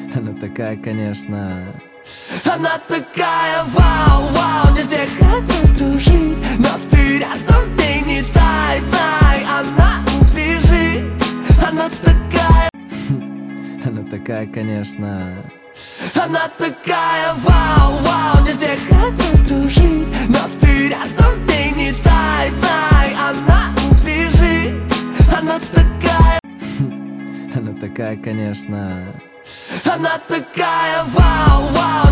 Она такая, конечно. Она такая вау, вау, здесь все хотят дружить, но ты рядом с ней не дай, знай, она убежит. Она такая. Она такая, конечно. Она такая вау, вау, здесь все хотят дружить, но ты рядом с ней не дай, знай, она убежит. Она такая. Она такая, конечно. Она такая вау, вау.